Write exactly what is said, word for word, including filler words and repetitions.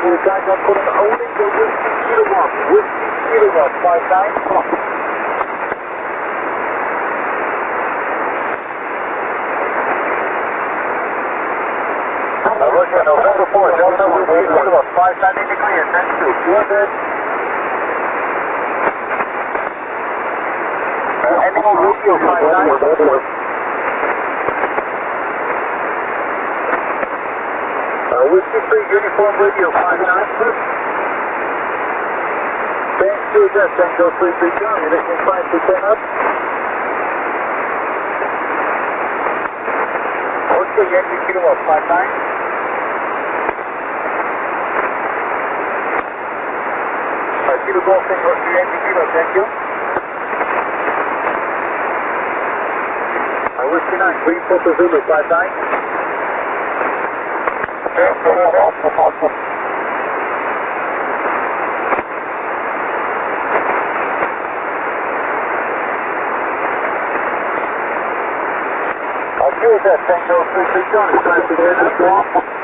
you guys are calling only the Whiskey Kilo one. Whiskey Kilo one, five nine. Roger, November four, Delta, Whiskey Kilo one, five nine in the clear, thank you. Good. Uh, Animal Radio five nine. Uh, Whiskey three, Uniform Radio five nine. Thanks to that, Tango three three two, you're listening five to ten up. Oscar Yankee Kilo one, five nine. Uh, Kilo Golf Tango Oscar Yankee Kilo, thank you. Uh, Whiskey nine, Green Papa Zulu five nine. I'll choose that Tango three three two, it's time to get it.